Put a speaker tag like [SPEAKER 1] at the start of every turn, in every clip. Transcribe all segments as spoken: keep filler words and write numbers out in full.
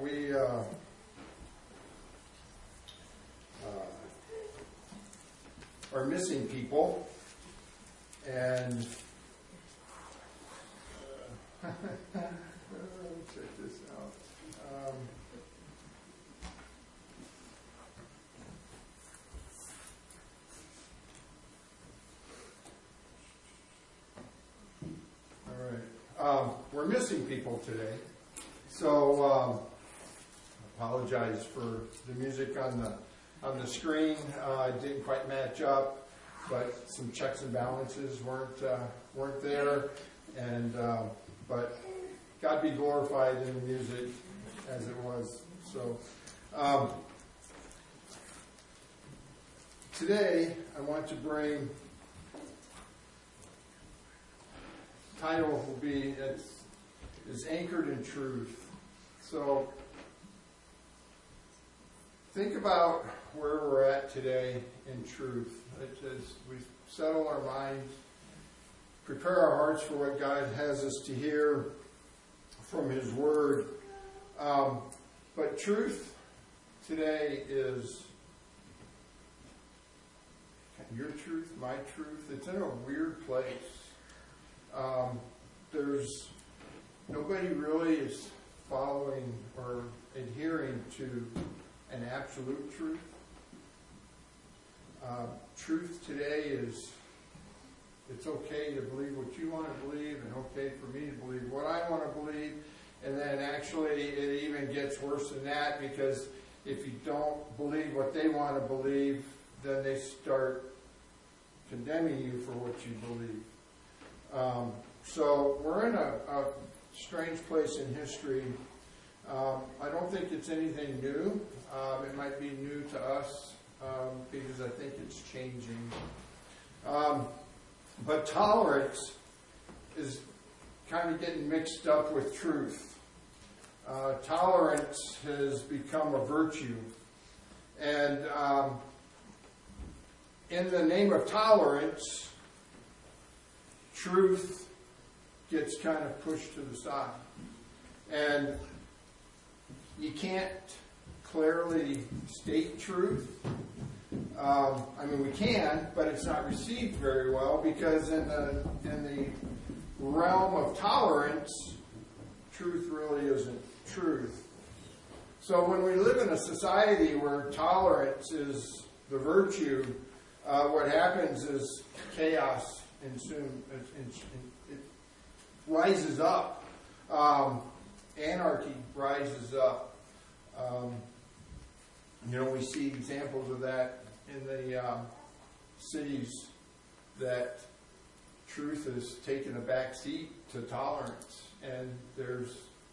[SPEAKER 1] we uh, uh, are missing people, and uh, check this out. Um, all right, um, we're missing people today. So, um, I apologize for the music on the on the screen. Uh, it didn't quite match up, but some checks and balances weren't uh, weren't there. And uh, but God be glorified in the music as it was. So um, today I want to bring. Title will be it's, is anchored in truth. So think about where we're at today in truth. As we settle our minds, prepare our hearts for what God has us to hear from His Word. Um, but truth today is your truth, my truth. It's in a weird place. Um, there's nobody really is following or adhering to an absolute truth. Uh, truth today is it's okay to believe what you want to believe and okay for me to believe what I want to believe. And then actually it even gets worse than that, because if you don't believe what they want to believe, then they start condemning you for what you believe. Um, so we're in a, a strange place in history. Um, I don't think it's anything new. Um, it might be new to us um, because I think it's changing. Um, but tolerance is kind of getting mixed up with truth. Uh, tolerance has become a virtue. And um, in the name of tolerance, truth gets kind of pushed to the side. And you can't clearly state truth. Um, I mean, we can, but it's not received very well, because in the in the realm of tolerance, truth really isn't truth. So when we live in a society where tolerance is the virtue, uh, what happens is chaos ensues. It, it, it rises up. Um, anarchy rises up. Um, you know, we see examples of that in the um, cities that truth has taken a back seat to tolerance, and there's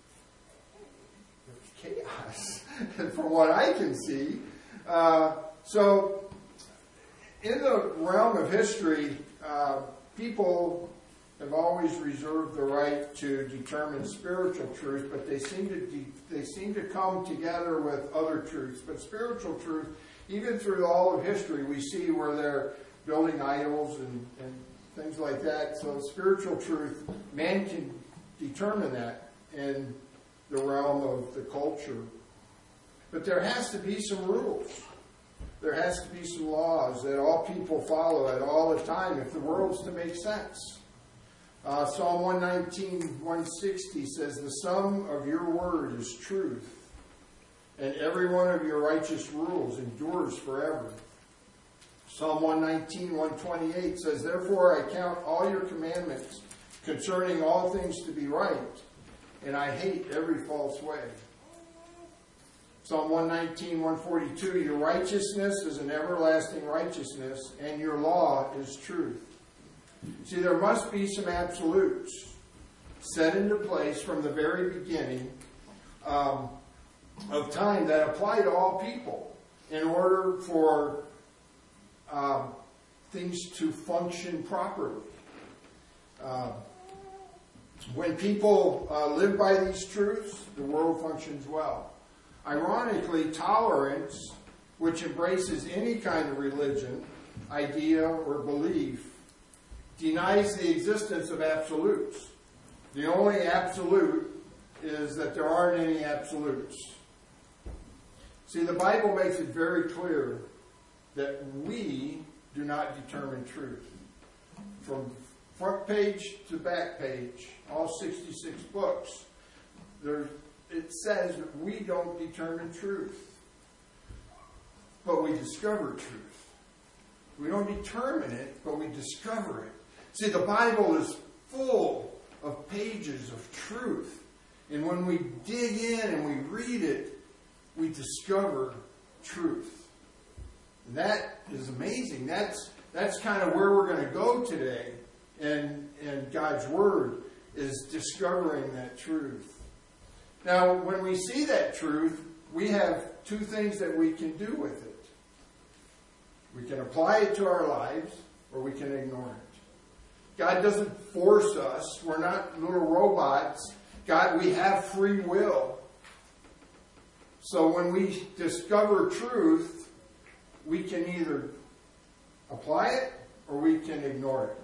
[SPEAKER 1] there's chaos from what I can see. Uh, so, in the realm of history, uh, people have always reserved the right to determine spiritual truth, but they seem to de- they seem to come together with other truths. But spiritual truth, even through all of history, we see where they're building idols and, and things like that. So spiritual truth, man can determine that in the realm of the culture. But there has to be some rules. There has to be some laws that all people follow at all the time if the world's to make sense. Uh, Psalm one nineteen, one sixty says, "The sum of your word is truth, and every one of your righteous rules endures forever." Psalm one nineteen, one twenty-eight says, "Therefore I count all your commandments concerning all things to be right, and I hate every false way." Psalm one nineteen, one forty-two, "Your righteousness is an everlasting righteousness, and your law is truth." See, there must be some absolutes set into place from the very beginning um, of time that apply to all people in order for um, things to function properly. Uh, when people uh, live by these truths, the world functions well. Ironically, tolerance, which embraces any kind of religion, idea, or belief, denies the existence of absolutes. The only absolute is that there aren't any absolutes. See, the Bible makes it very clear that we do not determine truth. From front page to back page, all sixty-six books, there, it says that we don't determine truth. But we discover truth. We don't determine it, but we discover it. See, the Bible is full of pages of truth. And when we dig in and we read it, we discover truth. And that is amazing. That's that's kind of where we're going to go today in, in God's Word, is discovering that truth. Now, when we see that truth, we have two things that we can do with it. We can apply it to our lives, or we can ignore it. God doesn't force us. We're not little robots. God, we have free will. So when we discover truth, we can either apply it or we can ignore it.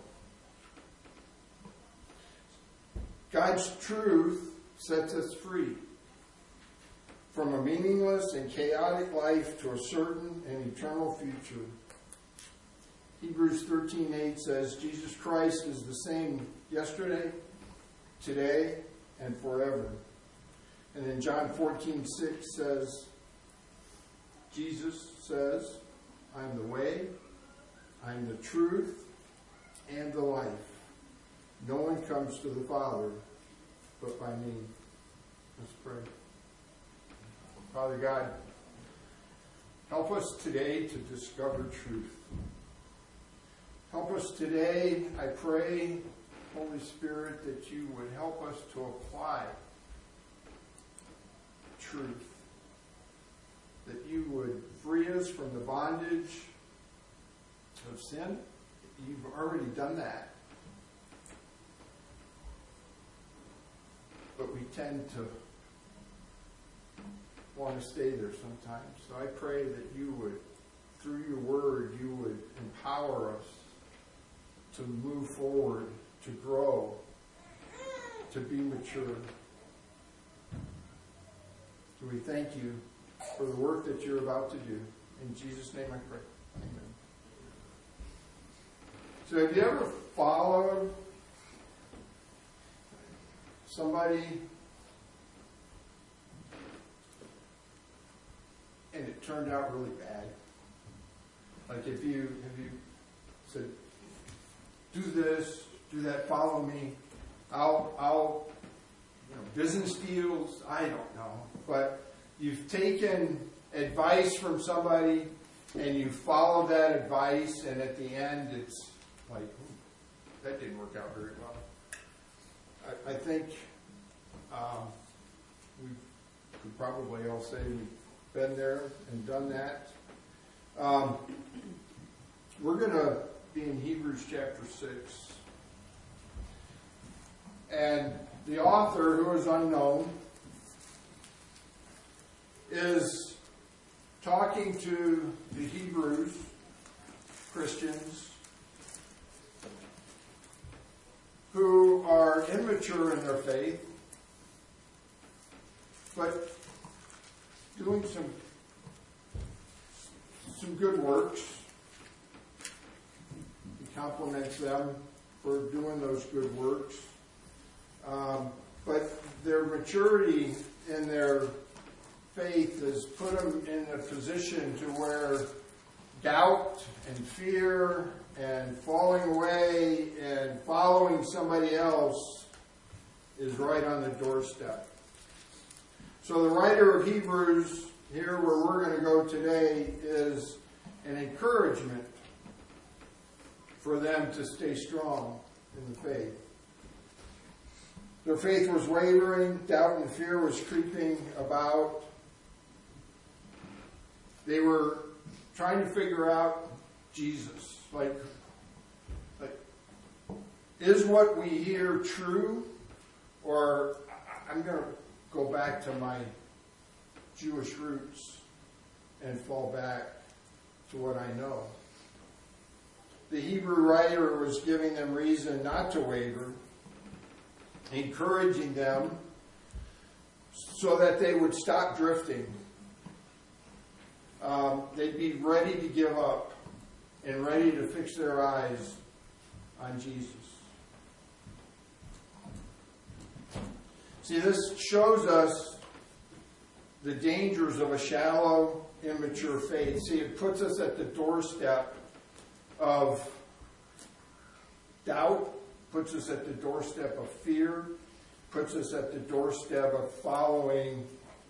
[SPEAKER 1] God's truth sets us free from a meaningless and chaotic life to a certain and eternal future. Hebrews thirteen eight says, Jesus Christ is the same yesterday, today, and forever. And then John fourteen six says, Jesus says, I'm the way, I'm the truth, and the life. No one comes to the Father but by me. Let's pray. Father God, help us today to discover truth. Help us today, I pray, Holy Spirit, that you would help us to apply truth. That you would free us from the bondage of sin. You've already done that. But we tend to want to stay there sometimes. So I pray that you would, through your word, you would empower us to move forward, to grow, to be mature. So we thank you for the work that you're about to do. In Jesus' name I pray. Amen. So have you ever followed somebody and it turned out really bad? Like if you if you said, do this, do that, follow me, I'll I'll you know, business deals, I don't know. But you've taken advice from somebody and you follow that advice, and at the end it's like, ooh, that didn't work out very well. I, I think um, we could probably all say we've been there and done that. Um, we're going to be in Hebrews chapter six. And the author, who is unknown, is talking to the Hebrews, Christians, who are immature in their faith, but doing some some good works. He compliments them for doing those good works. Um, but their maturity in their faith has put them in a position to where doubt and fear and falling away and following somebody else is right on the doorstep. So the writer of Hebrews, here where we're going to go today, is an encouragement for them to stay strong in the faith. Their faith was wavering, doubt and fear was creeping about. They were trying to figure out Jesus. Like, like, is what we hear true? Or I'm going to go back to my Jewish roots and fall back to what I know. The Hebrew writer was giving them reason not to waver, encouraging them so that they would stop drifting. Um, they'd be ready to give up and ready to fix their eyes on Jesus. See, this shows us the dangers of a shallow, immature faith. See, it puts us at the doorstep of doubt, puts us at the doorstep of fear, puts us at the doorstep of following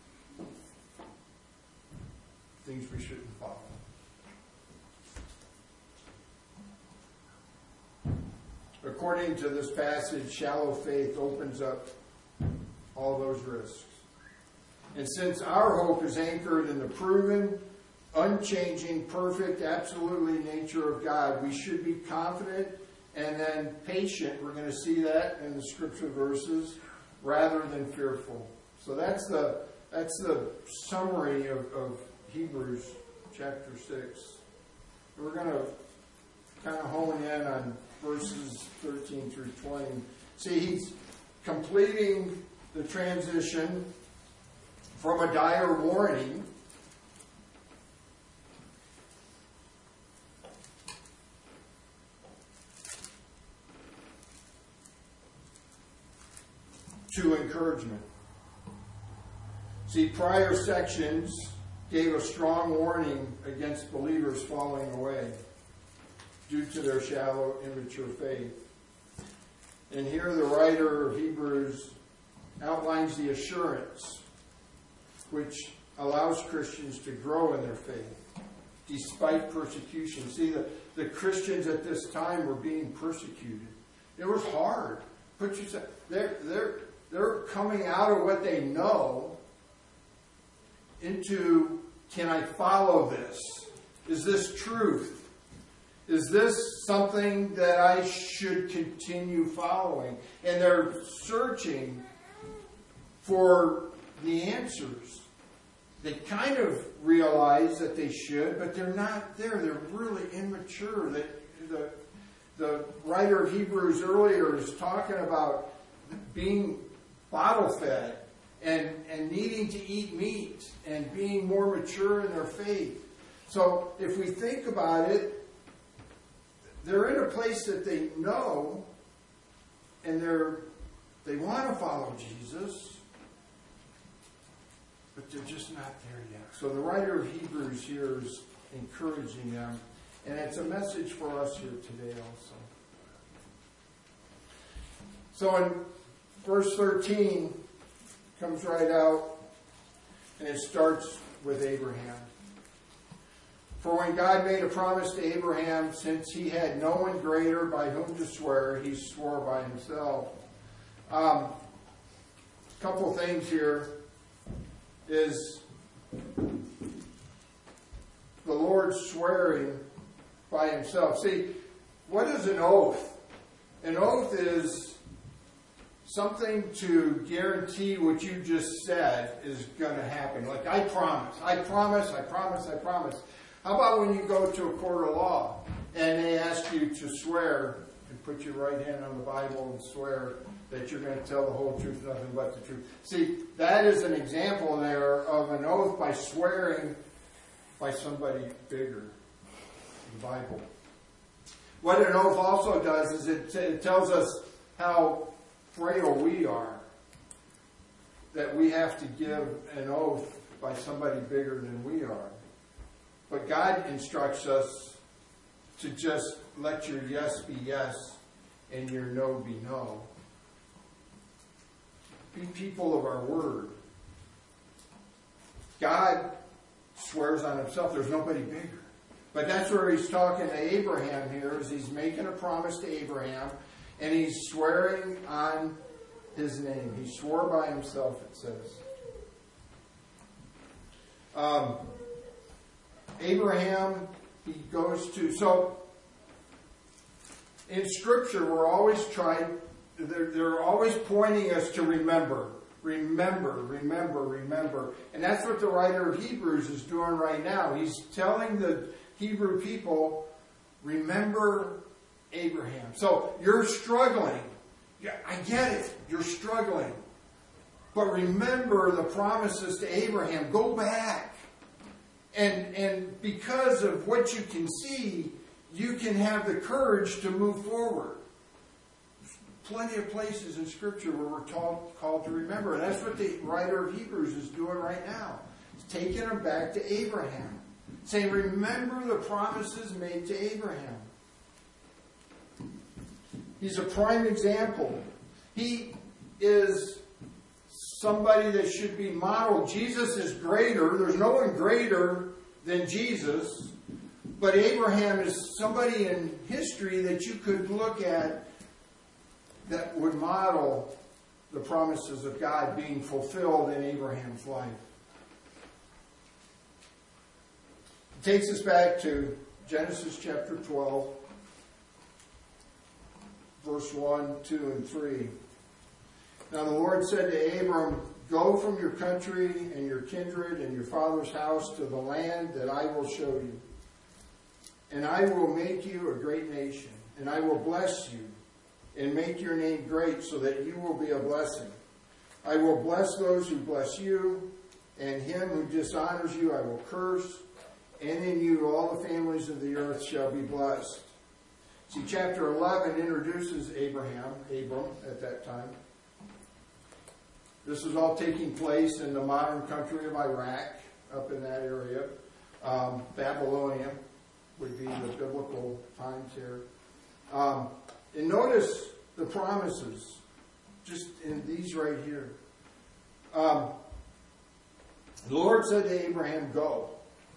[SPEAKER 1] things we shouldn't follow. According to this passage, shallow faith opens up all those risks. And since our hope is anchored in the proven, unchanging, perfect, absolutely nature of God, we should be confident and then patient. We're going to see that in the scripture verses, rather than fearful. So that's the that's the summary of, of Hebrews chapter six. We're going to kind of hone in on verses thirteen through twenty. See, he's completing the transition from a dire warning to encouragement. See, prior sections gave a strong warning against believers falling away due to their shallow, immature faith. And here the writer of Hebrews outlines the assurance which allows Christians to grow in their faith despite persecution. See, the, the Christians at this time were being persecuted. It was hard. Put yourself, they're, they're, they're coming out of what they know into, can I follow this? Is this truth? Is this something that I should continue following? And they're searching for the answers. They kind of realize that they should, but they're not there. They're really immature. They, the, the writer of Hebrews earlier is talking about being bottle fed and, and needing to eat meat and being more mature in their faith. So if we think about it, they're in a place that they know and they're they want to follow Jesus, but they're just not there yet. So the writer of Hebrews here is encouraging them, and it's a message for us here today also. So in verse thirteen comes right out, and it starts with Abraham. For when God made a promise to Abraham, since he had no one greater by whom to swear, he swore by himself. A um, couple things here is the Lord swearing by himself. See, what is an oath? An oath is something to guarantee what you just said is going to happen. Like, I promise, I promise, I promise, I promise. How about when you go to a court of law and they ask you to swear and put your right hand on the Bible and swear that you're going to tell the whole truth, nothing but the truth? See, that is an example there of an oath by swearing by somebody bigger, the Bible. What an oath also does is it, it tells us how frail we are, that we have to give an oath by somebody bigger than we are. But God instructs us to just let your yes be yes and your no be no. Be people of our word. God swears on himself. There's nobody bigger. But that's where he's talking to Abraham here, is he's making a promise to Abraham, and he's swearing on his name. He swore by himself, it says. Um... Abraham, he goes to, so in Scripture we're always trying, they're, they're always pointing us to remember, remember, remember, remember. And that's what the writer of Hebrews is doing right now. He's telling the Hebrew people, remember Abraham. So you're struggling. Yeah, I get it. You're struggling. But remember the promises to Abraham. Go back. And, and because of what you can see, you can have the courage to move forward. There's plenty of places in Scripture where we're taught, called to remember. And that's what the writer of Hebrews is doing right now. He's taking them back to Abraham. Saying, remember the promises made to Abraham. He's a prime example. He is somebody that should be modeled. Jesus is greater. There's no one greater than Jesus. But Abraham is somebody in history that you could look at that would model the promises of God being fulfilled in Abraham's life. It takes us back to Genesis chapter twelve, verse one, two, and three. Now the Lord said to Abram, go from your country and your kindred and your father's house to the land that I will show you. And I will make you a great nation, and I will bless you, and make your name great, so that you will be a blessing. I will bless those who bless you, and him who dishonors you I will curse, and in you all the families of the earth shall be blessed. See, chapter eleven introduces Abraham, Abram at that time. This is all taking place in the modern country of Iraq, up in that area. Um, Babylonia would be the biblical times here. Um, and notice the promises, just in these right here. Um, the Lord said to Abraham, go.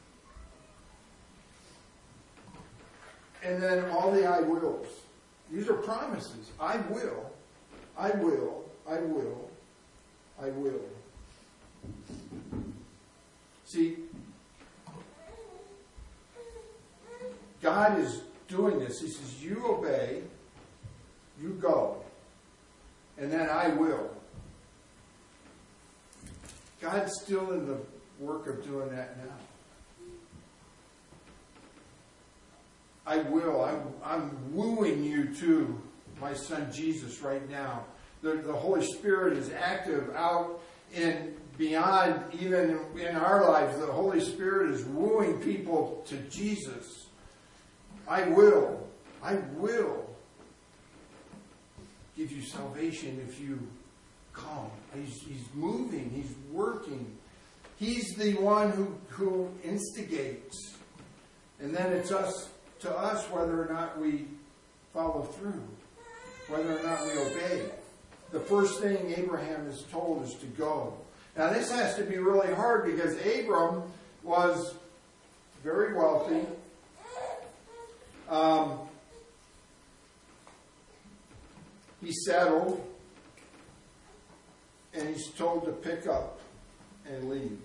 [SPEAKER 1] And then all the I wills. These are promises. I will, I will, I will, I will. See, God is doing this. He says, you obey, you go, and then I will. God's still in the work of doing that now. I will. I'm, I'm wooing you to my son Jesus right now. The, the Holy Spirit is active out and beyond, even in, in our lives. The Holy Spirit is wooing people to Jesus. I will. I will give you salvation if you come. He's, he's moving. He's working. He's the one who, who instigates. And then it's us to us whether or not we follow through, whether or not we obey. The first thing Abraham is told is to go. Now this has to be really hard because Abram was very wealthy. Um, he settled, and he's told to pick up and leave.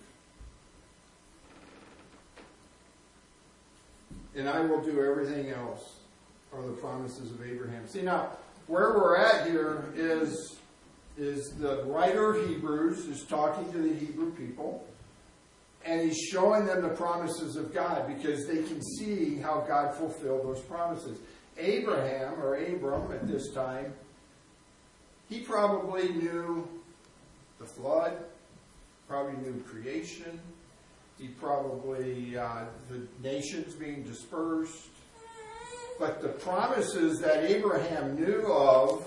[SPEAKER 1] And I will do everything else, are the promises of Abraham. See, now, where we're at here is, is the writer of Hebrews is talking to the Hebrew people, and he's showing them the promises of God because they can see how God fulfilled those promises. Abraham, or Abram at this time, he probably knew the flood, probably knew creation. He probably, uh, the nations being dispersed. But the promises that Abraham knew of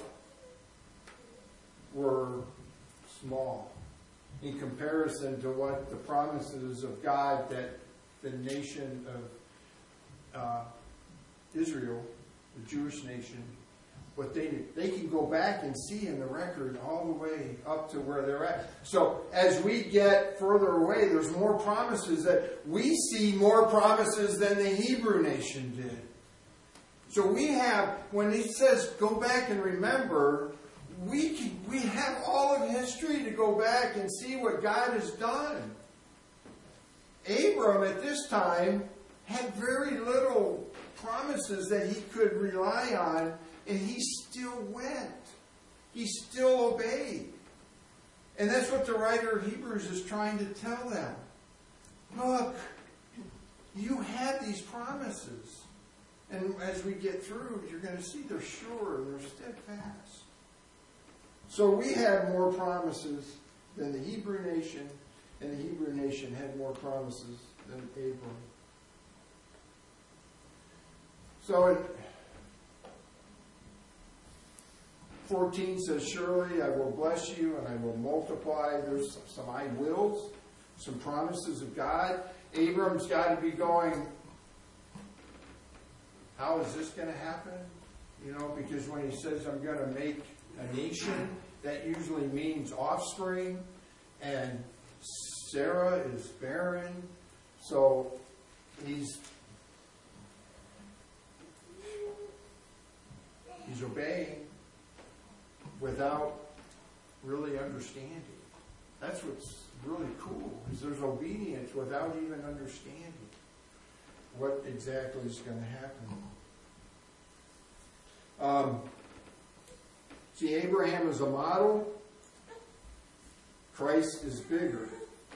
[SPEAKER 1] were small in comparison to what the promises of God that the nation of uh, Israel, the Jewish nation, what they did. They can go back and see in the record all the way up to where they're at. So as we get further away, there's more promises that we see more promises than the Hebrew nation did. So we have, when he says go back and remember, we can, we have all of history to go back and see what God has done. Abram at this time had very little promises that he could rely on, and he still went. He still obeyed. And that's what the writer of Hebrews is trying to tell them. Look, you had these promises. And as we get through, you're going to see they're sure, they're steadfast. So we have more promises than the Hebrew nation, and the Hebrew nation had more promises than Abram. So in fourteen says, surely I will bless you and I will multiply. There's some I wills, some promises of God. Abram's got to be going, how is this going to happen? You know, because when he says, I'm going to make a nation, that usually means offspring. And Sarah is barren. So he's he's obeying without really understanding. That's what's really cool, is there's obedience without even understanding what exactly is going to happen. Um, see, Abraham is a model. Christ is bigger.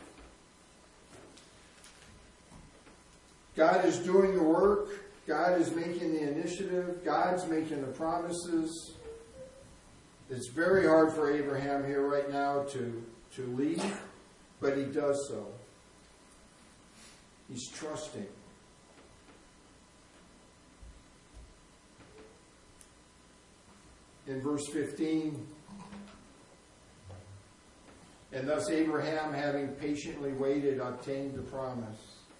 [SPEAKER 1] God is doing the work. God is making the initiative. God's making the promises. It's very hard for Abraham here right now to, to lead, but he does so. He's trusting. In verse fifteen, and thus Abraham, having patiently waited, obtained the promise.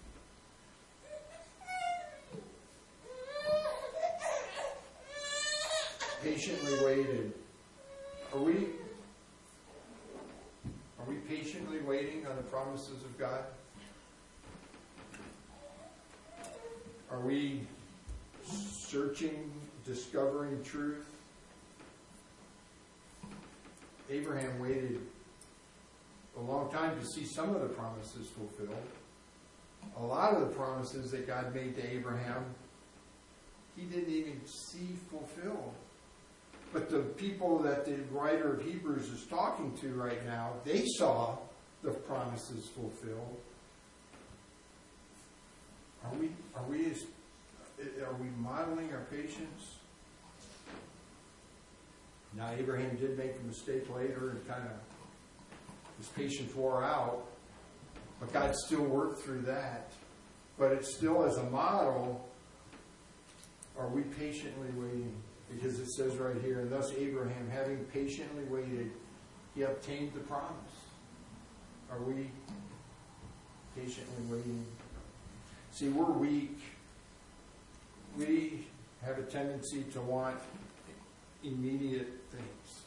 [SPEAKER 1] Patiently waited. Are we, are we patiently waiting on the promises of God? Are we searching, discovering truth? Abraham waited a long time to see some of the promises fulfilled. A lot of the promises that God made to Abraham, he didn't even see fulfilled. But the people that the writer of Hebrews is talking to right now, they saw the promises fulfilled. Are we, are we, are we modeling our patience? Now, Abraham did make a mistake later and kind of, his patience wore out, but God still worked through that. But it's still, as a model, are we patiently waiting? Because it says right here, and thus Abraham, having patiently waited, he obtained the promise. Are we patiently waiting? See, we're weak. We have a tendency to want immediate things.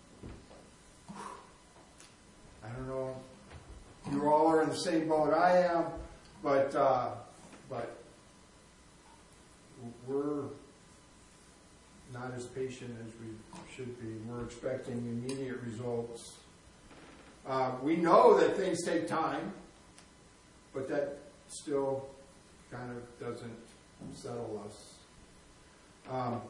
[SPEAKER 1] I don't know. You all are in the same boat I am, but uh, but we're not as patient as we should be. We're expecting immediate results. Uh, we know that things take time, but that still kind of doesn't settle us. Um,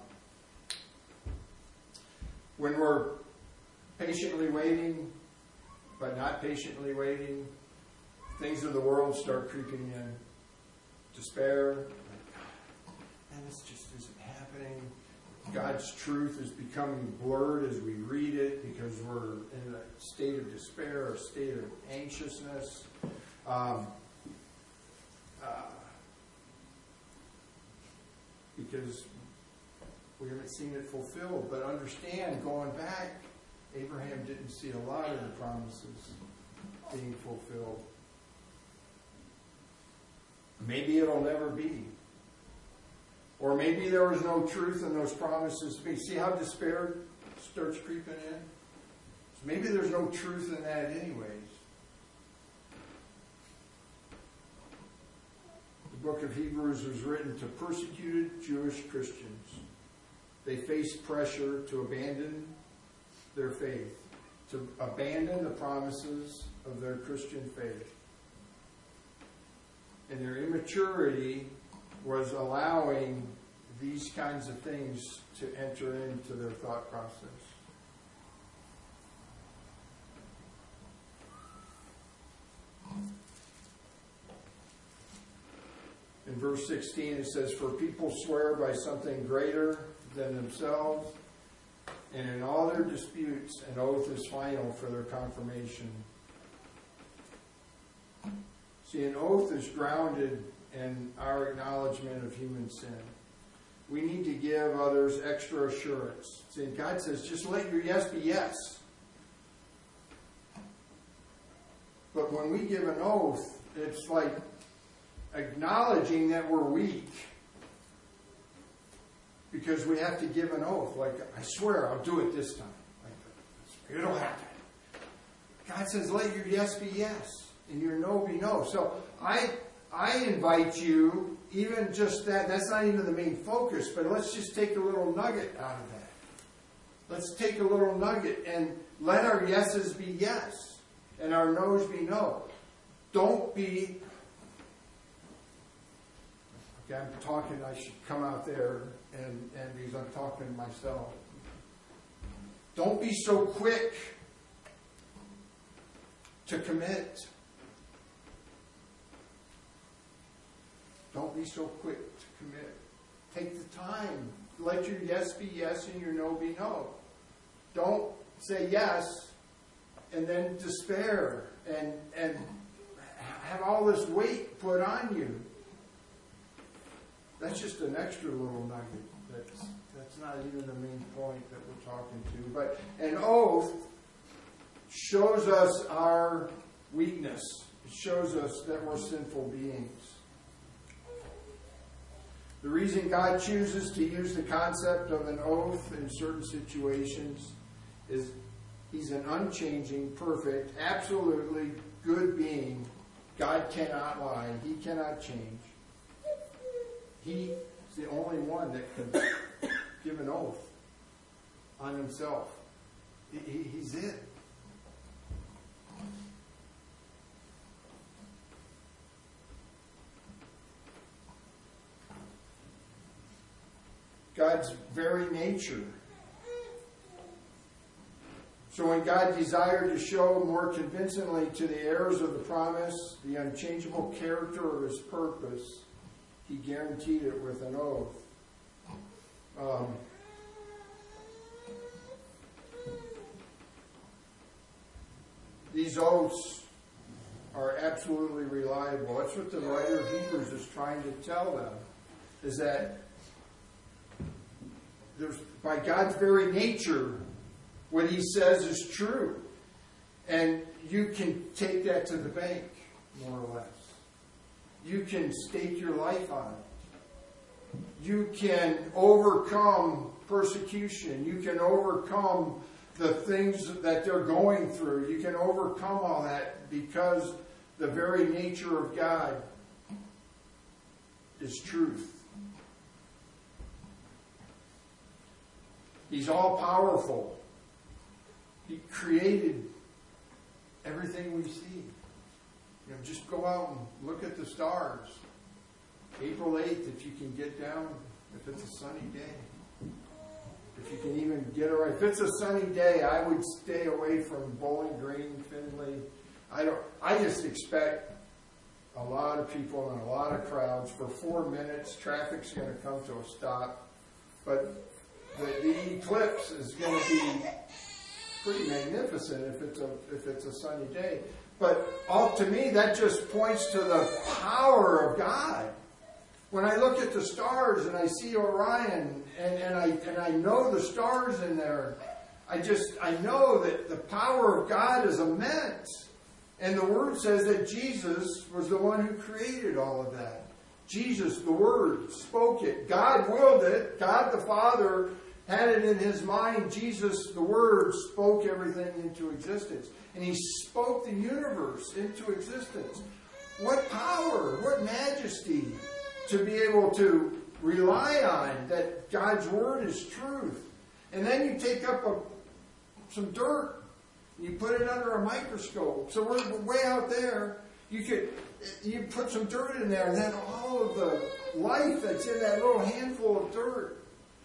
[SPEAKER 1] when we're patiently waiting, but not patiently waiting, things of the world start creeping in. Despair, like, man, this just isn't happening. God's truth is becoming blurred as we read it because we're in a state of despair, a state of anxiousness. Um, uh, because we haven't seen it fulfilled. But understand, going back, Abraham didn't see a lot of the promises being fulfilled. Maybe it'll never be. Or maybe there was no truth in those promises to be. See how despair starts creeping in? So maybe there's no truth in that anyways. The book of Hebrews was written to persecuted Jewish Christians. They faced pressure to abandon their faith, to abandon the promises of their Christian faith. And their immaturity was allowing these kinds of things to enter into their thought process. In verse sixteen it says, "For people swear by something greater than themselves, and in all their disputes an oath is final for their confirmation. See, an oath is grounded in our acknowledgement of human sin. We need to give others extra assurance. See, God says, just let your yes be yes. But when we give an oath, it's like acknowledging that we're weak. Because we have to give an oath. Like, I swear I'll do it this time. Like, it'll happen. God says, let your yes be yes. And your no be no. So I I invite you, even just that, that's not even the main focus, but let's just take a little nugget out of that. Let's take a little nugget and let our yeses be yes. And our no's be no. Don't be... Okay, I'm talking, I should come out there and, and because I'm talking to myself. Don't be so quick to commit. Don't be so quick to commit. Take the time. Let your yes be yes and your no be no. Don't say yes and then despair and and have all this weight put on you. That's just an extra little nugget. That's that's not even the main point that we're talking to. But an oath shows us our weakness. It shows us that we're sinful beings. The reason God chooses to use the concept of an oath in certain situations is He's an unchanging, perfect, absolutely good being. God cannot lie. He cannot change. He's the only one that can give an oath on Himself. He, he's it. God's very nature. So when God desired to show more convincingly to the heirs of the promise the unchangeable character of His purpose, He guaranteed it with an oath. Um, these oaths are absolutely reliable. That's what the writer of Hebrews is trying to tell them, is that there's, by God's very nature, what He says is true. And you can take that to the bank, more or less. You can stake your life on it. You can overcome persecution. You can overcome the things that they're going through. You can overcome all that because the very nature of God is truth. He's all powerful. He created everything we see. You know, just go out and look at the stars. April eighth, if you can get down, if it's a sunny day. If you can even get around. If it's a sunny day, I would stay away from Bowling Green, Findlay. I don't. I just expect a lot of people and a lot of crowds for four minutes. Traffic's going to come to a stop, but the, the eclipse is going to be pretty magnificent if it's a if it's a sunny day. But all, to me, that just points to the power of God. When I look at the stars and I see Orion and, and I and I know the stars in there, I just I know that the power of God is immense. And the Word says that Jesus was the one who created all of that. Jesus, the Word, spoke it. God willed it. God the Father had it in His mind. Jesus, the Word, spoke everything into existence. And He spoke the universe into existence. What power, what majesty to be able to rely on that God's Word is truth. And then you take up a, some dirt and you put it under a microscope. So we're way out there. You could you put some dirt in there and then all of the life that's in that little handful of dirt.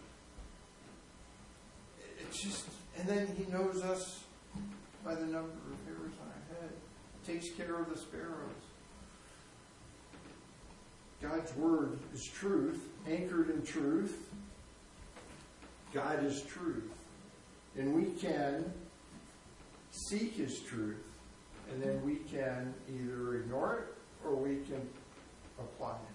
[SPEAKER 1] It's just, and then He knows us by the number of hairs on our head. Takes care of the sparrows. God's Word is truth, anchored in truth. God is truth. And we can seek His truth, and then we can either ignore it or we can apply it.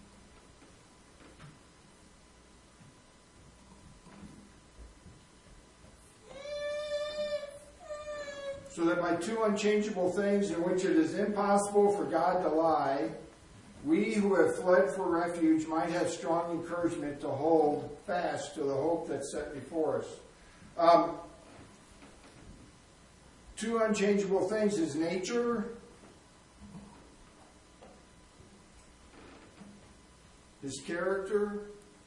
[SPEAKER 1] So that by two unchangeable things in which it is impossible for God to lie, we who have fled for refuge might have strong encouragement to hold fast to the hope that's set before us. Um, two unchangeable things is nature his character.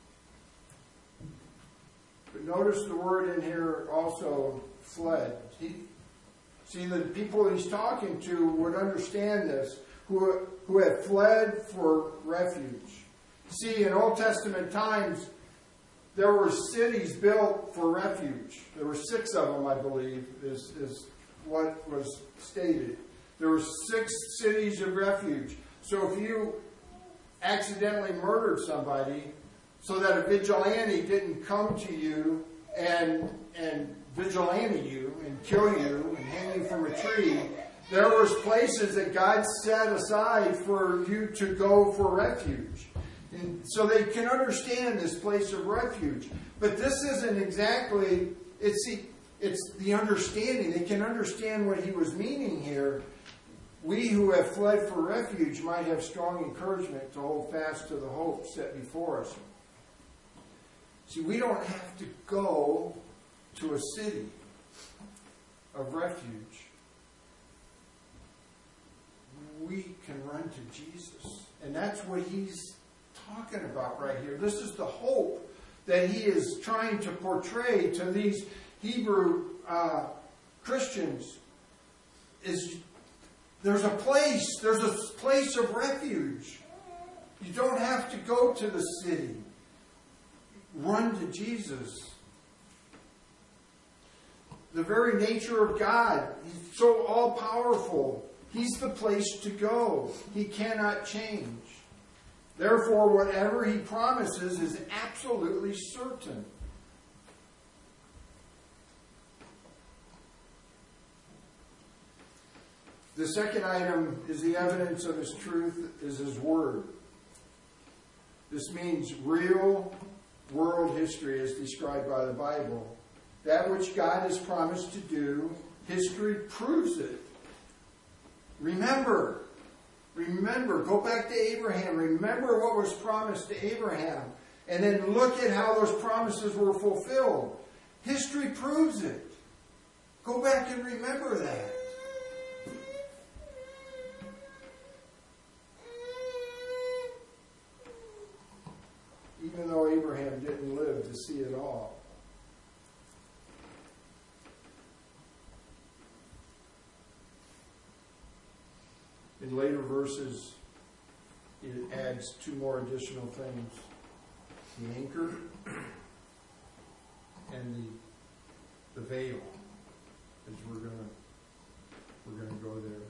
[SPEAKER 1] But notice the word in here also, fled. He, see, the people he's talking to would understand this, who, who had fled for refuge. See, in Old Testament times, there were cities built for refuge. There were six of them, I believe, is, is what was stated. There were six cities of refuge. So if you accidentally murdered somebody so that a vigilante didn't come to you and and vigilante you and kill you and hang you from a tree, there was places that God set aside for you to go for refuge. And so they can understand this place of refuge. But this isn't exactly, it's the, it's the understanding. They can understand what he was meaning here. We who have fled for refuge might have strong encouragement to hold fast to the hope set before us. See, we don't have to go to a city of refuge. We can run to Jesus. And that's what he's talking about right here. This is the hope that he is trying to portray to these Hebrew uh, Christians. Is there's a place, there's a place of refuge. You don't have to go to the city. Run to Jesus. The very nature of God, he's so all-powerful. He's the place to go. He cannot change. Therefore, whatever he promises is absolutely certain. The second item is the evidence of his truth is his word. This means real world history as described by the Bible. That which God has promised to do, history proves it. Remember, remember, go back to Abraham. Remember what was promised to Abraham. And then look at how those promises were fulfilled. History proves it. Go back and remember that. Even though Abraham didn't live to see it all. In later verses, it adds two more additional things. The anchor and the, the veil, as we're going to we're going to go there.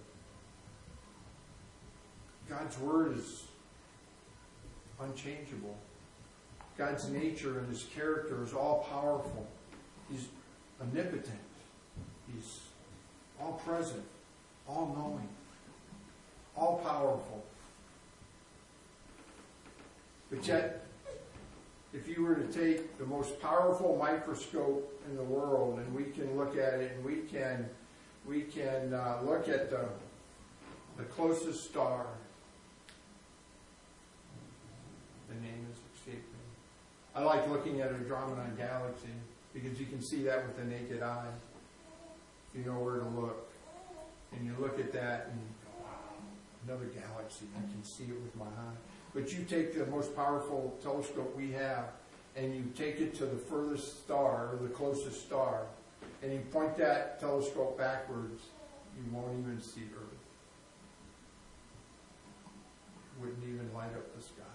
[SPEAKER 1] God's word is unchangeable. God's nature and his character is all powerful. He's omnipotent. He's all present, all knowing, all powerful. But yet, if you were to take the most powerful microscope in the world and we can look at it and we can we can uh, look at the the closest star. The name is escaping me. I like looking at Andromeda Galaxy because you can see that with the naked eye. You know where to look. And you look at that and you go, wow, another galaxy. I can see it with my eye. But you take the most powerful telescope we have and you take it to the furthest star, or the closest star, and you point that telescope backwards, you won't even see Earth. It wouldn't even light up the sky.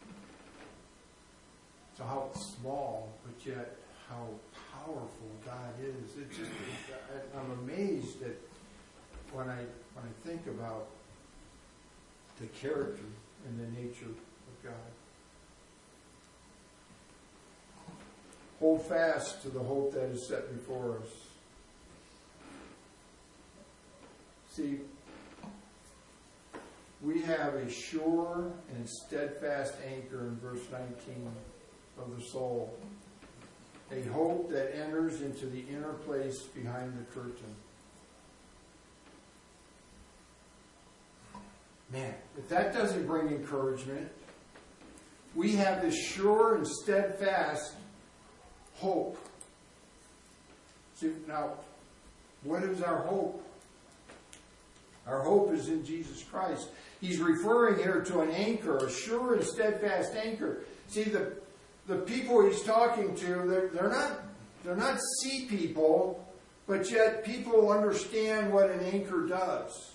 [SPEAKER 1] So how small, but yet how powerful God is. It just, it, I'm amazed at when I when I think about the character and the nature of God. Hold fast to the hope that is set before us. See, we have a sure and steadfast anchor in verse nineteen of the soul. A hope that enters into the inner place behind the curtain. Man, if that doesn't bring encouragement, we have this sure and steadfast hope. See, now, what is our hope? Our hope is in Jesus Christ. He's referring here to an anchor, a sure and steadfast anchor. See, the, the people he's talking to, they're, they're not they're not sea people, but yet people understand what an anchor does.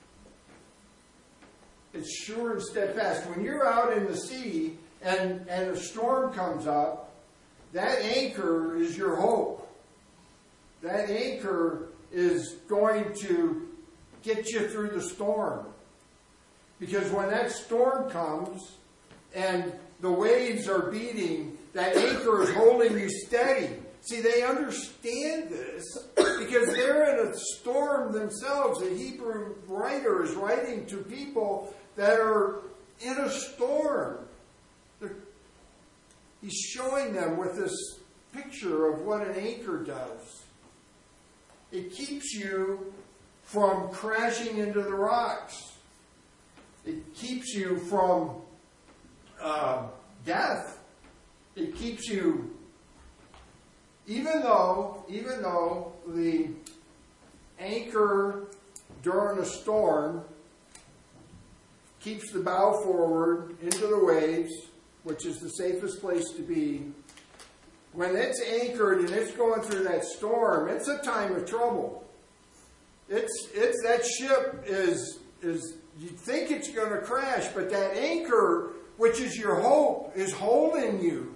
[SPEAKER 1] It's sure and steadfast. When you're out in the sea and, and a storm comes up, that anchor is your hope. That anchor is going to get you through the storm. Because when that storm comes and the waves are beating, that anchor is holding you steady. See, they understand this because they're in a storm themselves. The Hebrew writer is writing to people that are in a storm. They're, he's showing them with this picture of what an anchor does. It keeps you from crashing into the rocks. It keeps you from uh, death. It keeps you, even though, even though the anchor during a storm keeps the bow forward into the waves, which is the safest place to be. When it's anchored and it's going through that storm, it's a time of trouble. It's it's that ship is is you think it's going to crash, but that anchor, which is your hope, is holding you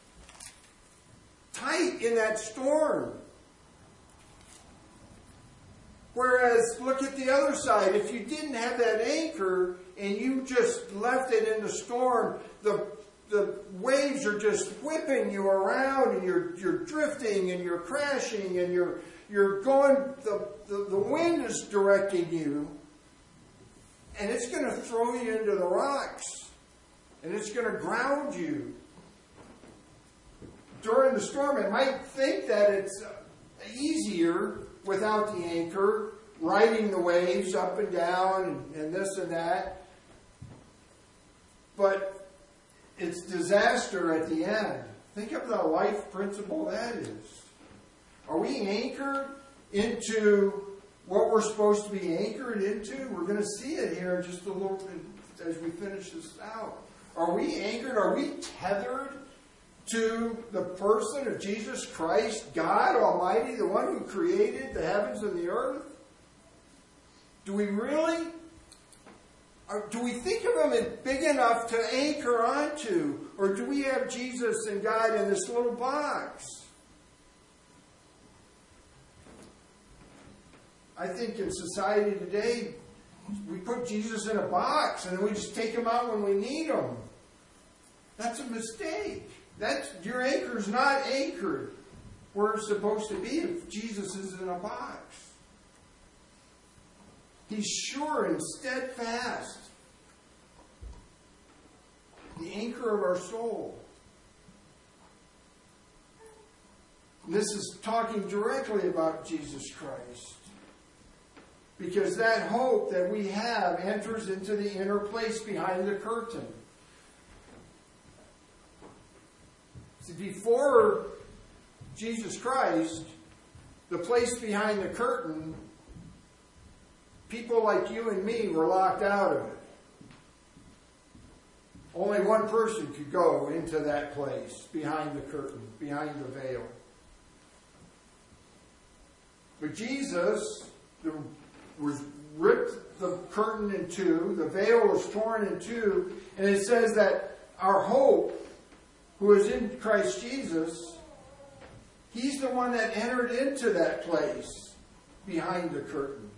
[SPEAKER 1] tight in that storm. Whereas, look at the other side. If you didn't have that anchor and you just left it in the storm, the the waves are just whipping you around, and you're you're drifting and you're crashing and you're you're going. The the, the wind is directing you, and it's going to throw you into the rocks, and it's going to ground you. During the storm, it might think that it's easier without the anchor, riding the waves up and down and, and this and that. But it's disaster at the end. Think of the life principle that is. Are we anchored into what we're supposed to be anchored into? We're going to see it here just a little bit as we finish this out. Are we anchored? Are we tethered to the person of Jesus Christ, God Almighty, the one who created the heavens and the earth? Do we really? Or do we think of him as big enough to anchor onto? Or do we have Jesus and God in this little box? I think in society today, we put Jesus in a box and then we just take him out when we need him. That's a mistake. That's, your anchor's not anchored where it's supposed to be if Jesus is in a box. He's sure and steadfast. The anchor of our soul. And this is talking directly about Jesus Christ. Because that hope that we have enters into the inner place behind the curtain. See, before Jesus Christ, the place behind the curtain, people like you and me were locked out of it. Only one person could go into that place behind the curtain, behind the veil. But Jesus the, was ripped the curtain in two, the veil was torn in two, and it says that our hope, who is in Christ Jesus, he's the one that entered into that place behind the curtain.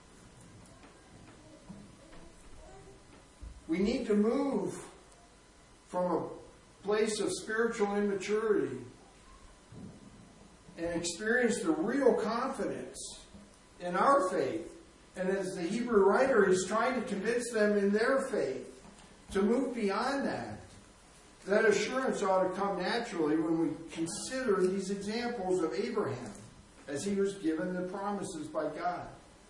[SPEAKER 1] We need to move from a place of spiritual immaturity and experience the real confidence in our faith And as the Hebrew writer, he's trying to convince them in their faith to move beyond that. That assurance ought to come naturally when we consider these examples of Abraham as he was given the promises by God.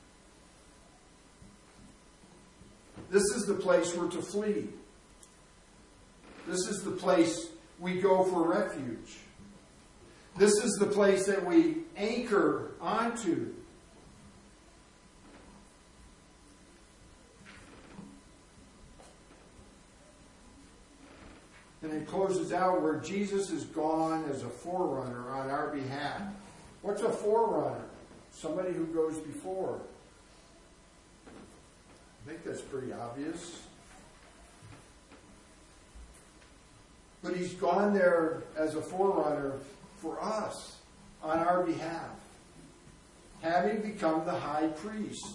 [SPEAKER 1] This is the place we're to flee. This is the place we go for refuge. This is the place that we anchor onto. And it closes out where Jesus is gone as a forerunner on our behalf. What's a forerunner? Somebody who goes before. I think that's pretty obvious. But he's gone there as a forerunner for us, on our behalf, having become the high priest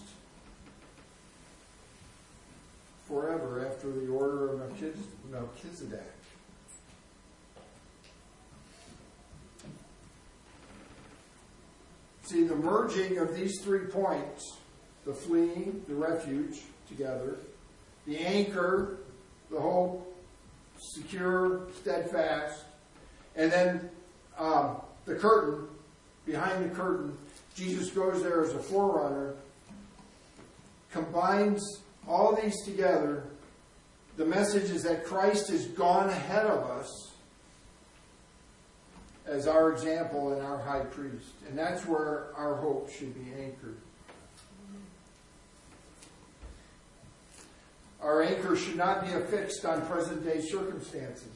[SPEAKER 1] forever after the order of Melchizedek. See, the merging of these three points, the fleeing, the refuge together, the anchor, the hope, secure, steadfast, and then um, the curtain, behind the curtain, Jesus goes there as a forerunner, combines all these together. The message is that Christ has gone ahead of us as our example and our high priest. And that's where our hope should be anchored. Our anchor should not be affixed on present day circumstances.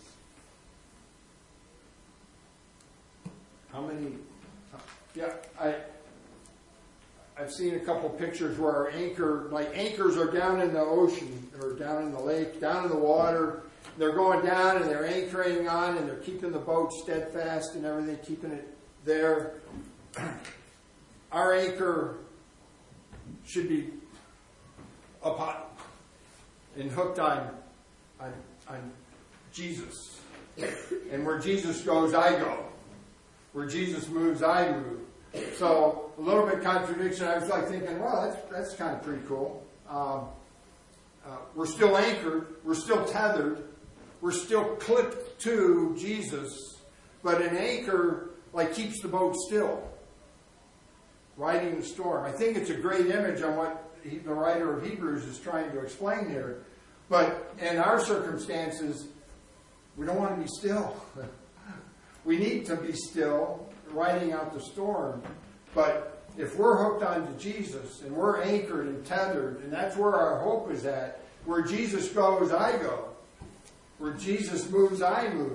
[SPEAKER 1] How many? Yeah, I, I've seen a couple pictures where our anchor, like anchors are down in the ocean, or down in the lake, down in the water. They're going down and they're anchoring on and they're keeping the boat steadfast and everything, keeping it there. Our anchor should be up high and hooked on, on, on Jesus. And where Jesus goes, I go. Where Jesus moves, I move. So a little bit contradiction. I was like thinking, well, that's, that's kind of pretty cool. Um, uh, we're still anchored. We're still tethered. We're still clipped to Jesus, but an anchor like keeps the boat still, riding the storm. I think it's a great image on what he, the writer of Hebrews is trying to explain here. But in our circumstances, we don't want to be still. We need to be still, riding out the storm. But if we're hooked onto Jesus and we're anchored and tethered, and that's where our hope is at, where Jesus goes, I go. Where Jesus moves, I move.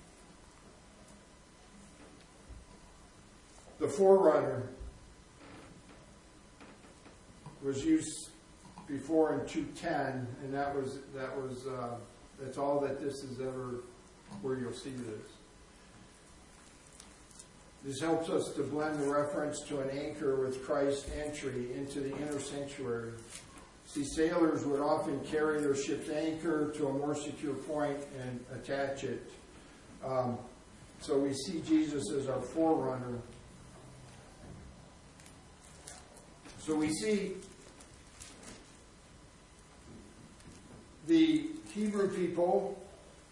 [SPEAKER 1] The forerunner was used before in two ten, and that was that was uh, that's all that this is ever where you'll see this. This helps us to blend the reference to an anchor with Christ's entry into the inner sanctuary. See, sailors would often carry their ship's anchor to a more secure point and attach it. Um, so we see Jesus as our forerunner. So we see the Hebrew people,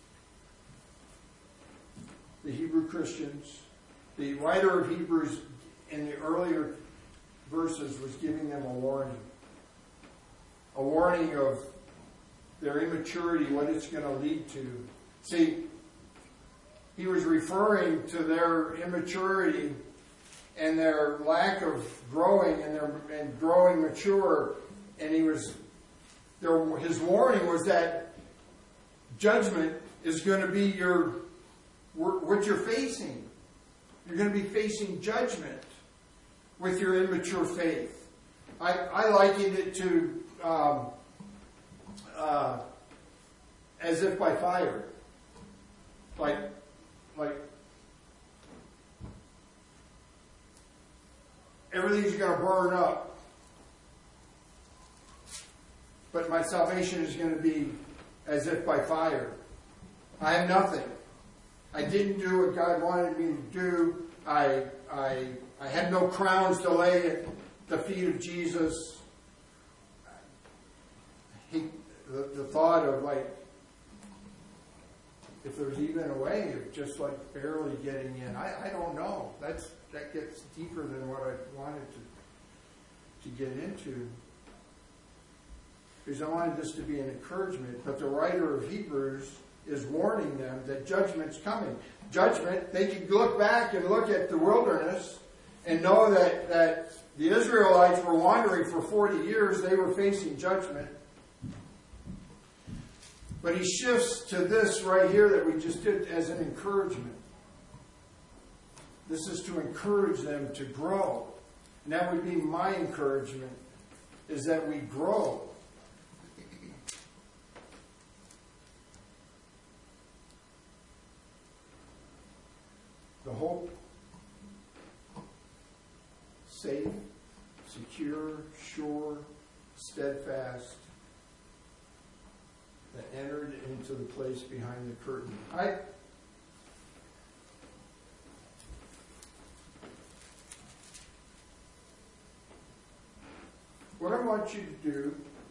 [SPEAKER 1] the Hebrew Christians. The writer of Hebrews in the earlier verses was giving them a warning. A warning of their immaturity, what it's going to lead to. See, he was referring to their immaturity and their lack of growing and their and growing mature. And he was, their, his warning was that judgment is going to be your what you're facing. You're going to be facing judgment with your immature faith. I, I likened it to um, uh, as if by fire. Like, like everything's going to burn up. But my salvation is going to be as if by fire. I have nothing. I didn't do what God wanted me to do. I, I, I had no crowns to lay at the feet of Jesus. the, the thought of like, if there's even a way of just like barely getting in, I, I don't know. That's that gets deeper than what I wanted to to get into. Because I wanted this to be an encouragement, but the writer of Hebrews is warning them that judgment's coming. Judgment, they can look back and look at the wilderness and know that, that the Israelites were wandering for forty years. They were facing judgment. But he shifts to this right here that we just did as an encouragement. This is to encourage them to grow. And that would be my encouragement, is that we grow. The hope, safe, secure, sure, steadfast, that entered into the place behind the curtain. I What I want you to do,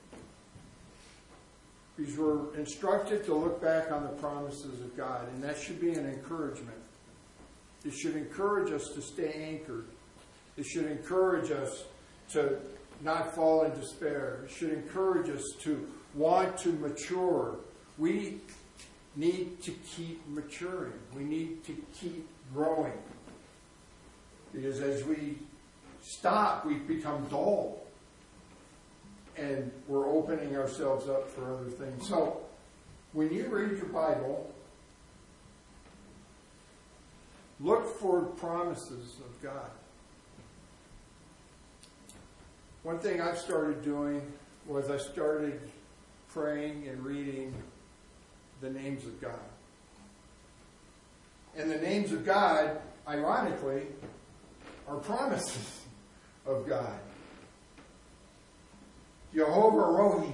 [SPEAKER 1] because we're instructed to look back on the promises of God, and that should be an encouragement. It should encourage us to stay anchored. It should encourage us to not fall in despair. It should encourage us to want to mature. We need to keep maturing. We need to keep growing. Because as we stop, we become dull. And we're opening ourselves up for other things. So, when you read your Bible, look for promises of God. One thing I've started doing was I started praying and reading the names of God. And the names of God, ironically, are promises of God. Jehovah Rohi,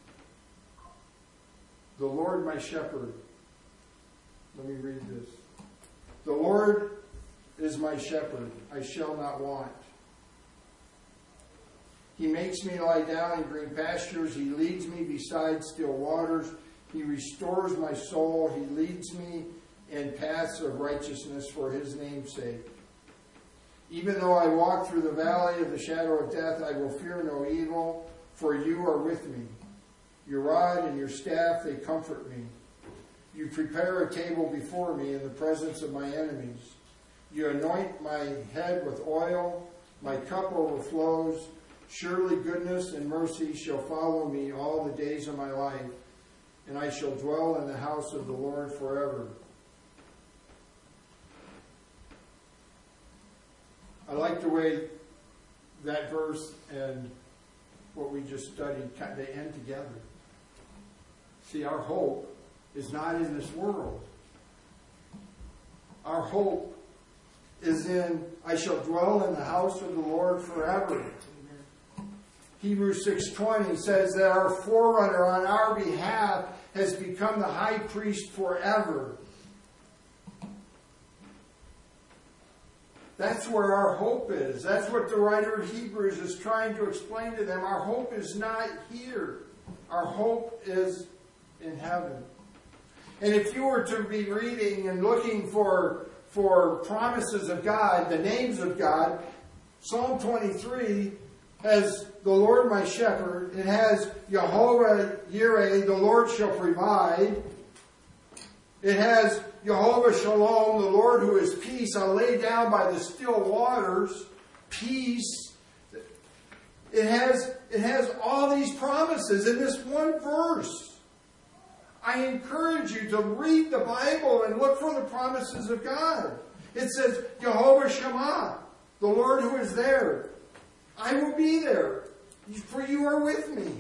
[SPEAKER 1] the Lord my shepherd. Let me read this. The Lord is my shepherd, I shall not want. He makes me lie down in green pastures. He leads me beside still waters. He restores my soul. He leads me in paths of righteousness for his name's sake. Even though I walk through the valley of the shadow of death, I will fear no evil, for you are with me. Your rod and your staff, they comfort me. You prepare a table before me in the presence of my enemies. You anoint my head with oil. My cup overflows. Surely goodness and mercy shall follow me all the days of my life, and I shall dwell in the house of the Lord forever. I like the way that verse and what we just studied, they end together. See, our hope is not in this world. Our hope is in, I shall dwell in the house of the Lord forever. Hebrews six twenty says that our forerunner on our behalf has become the high priest forever. That's where our hope is. That's what the writer of Hebrews is trying to explain to them. Our hope is not here. Our hope is in heaven. And if you were to be reading and looking for, for promises of God, the names of God, Psalm twenty-three has the Lord my shepherd. It has Jehovah Yireh, the Lord shall provide. It has Jehovah Shalom, the Lord who is peace. I'll lay down by the still waters. Peace. It has, it has all these promises in this one verse. I encourage you to read the Bible and look for the promises of God. It says, Jehovah Shammah, the Lord who is there. I will be there, for you are with me.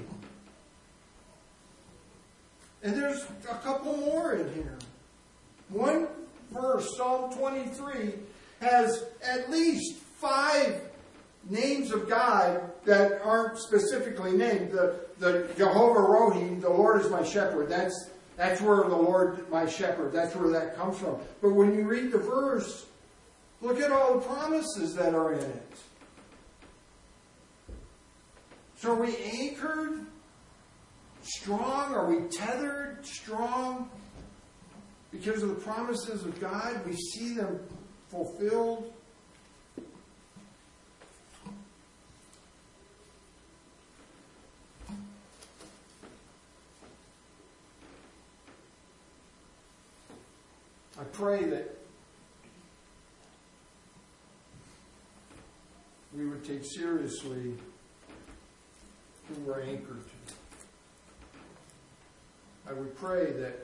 [SPEAKER 1] And there's a couple more in here. One verse, Psalm twenty-three, has at least five names of God that aren't specifically named. The, the Jehovah Rohi, the Lord is my shepherd. That's, that's where the Lord my shepherd, that's where that comes from. But when you read the verse, look at all the promises that are in it. So are we anchored? strong? Are we tethered strong because of the promises of God? We see them fulfilled. I pray that we would take seriously who we're anchored to. I would pray that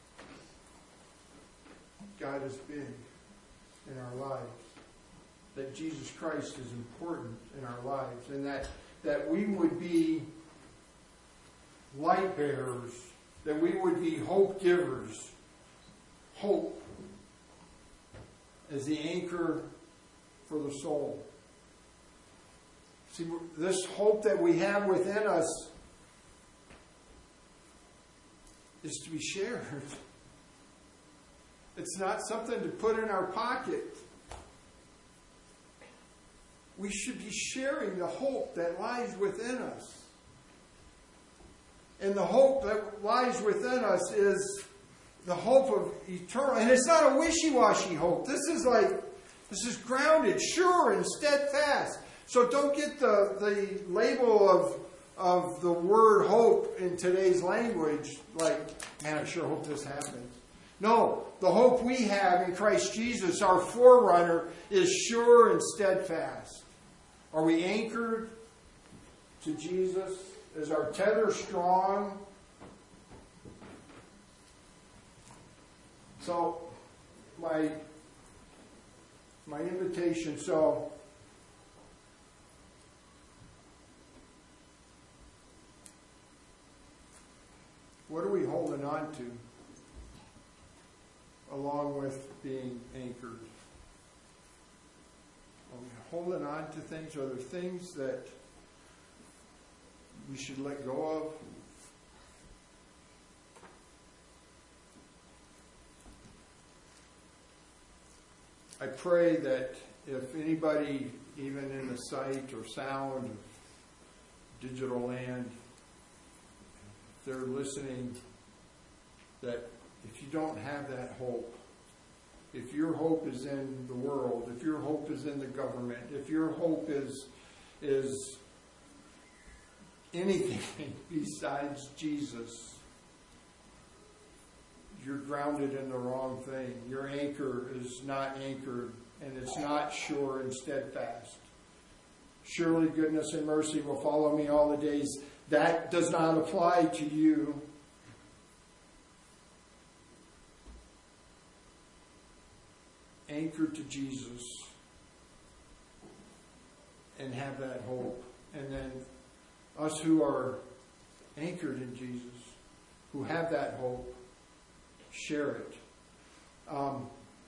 [SPEAKER 1] God is big in our lives, that Jesus Christ is important in our lives, and that, that we would be light bearers, that we would be hope givers. Hope as the anchor for the soul. See, this hope that we have within us is to be shared. It's not something to put in our pocket. We should be sharing the hope that lies within us. And the hope that lies within us is the hope of eternal. And it's not a wishy-washy hope. This is like, this is grounded, sure, and steadfast. So don't get the, the label of, of the word hope in today's language like, man, I sure hope this happens. No, the hope we have in Christ Jesus, our forerunner, is sure and steadfast. Are we anchored to Jesus? Is our tether strong? So, my, my invitation, so, what are we holding on to along with being anchored? Are we holding on to things? Are there things that we should let go of? I pray that if anybody, even in the sight or sound of digital land, if they're listening, that if you don't have that hope, if your hope is in the world, if your hope is in the government, if your hope is is anything besides Jesus, you're grounded in the wrong thing. Your anchor is not anchored, and it's not sure and steadfast. Surely goodness and mercy will follow me all the days. That does not apply to you. Anchored to Jesus and have that hope. And then us who are anchored in Jesus, who have that hope, share it. Um,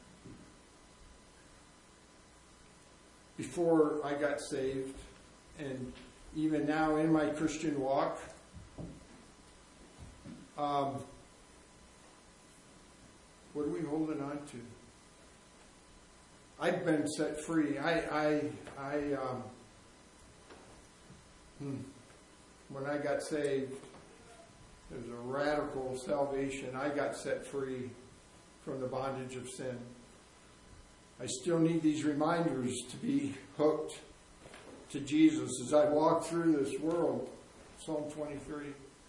[SPEAKER 1] before I got saved, and even now in my Christian walk, um, what are we holding on to? I've been set free. I, I, I, um, hmm, when I got saved, it was a radical salvation. I got set free from the bondage of sin. I still need these reminders to be hooked to Jesus as I walk through this world. Psalm twenty-three.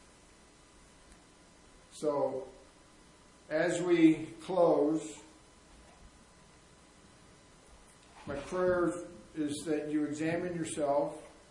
[SPEAKER 1] So, as we close, my prayer is that you examine yourself.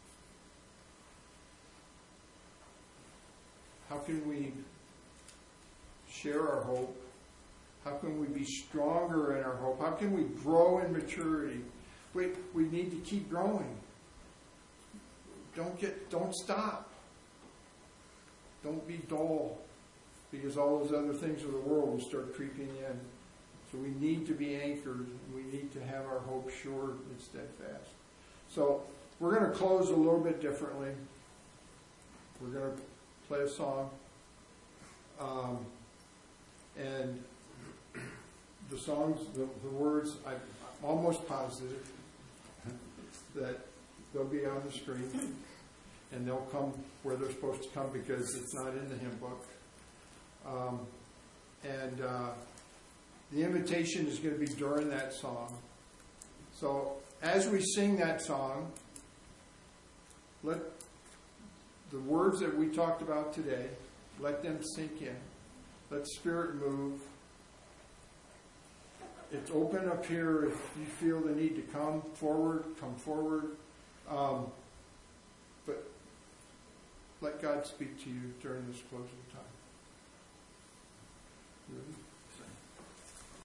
[SPEAKER 1] How can we share our hope? How can we be stronger in our hope? How can we grow in maturity? We, we need to keep growing. Don't get, don't stop. Don't be dull, because all those other things of the world will start creeping in. So we need to be anchored. We need to have our hope sure and steadfast. So we're going to close a little bit differently. We're going to play a song. Um, and the songs, the, the words, I'm almost positive that they'll be on the screen. and they'll come where they're supposed to come because it's not in the hymn book. Um, and uh, the invitation is going to be during that song. So as we sing that song, let the words that we talked about today, let them sink in. Let the Spirit move. It's open up here. If you feel the need to come forward, come forward. Um, but let God speak to you during this closing time. Really?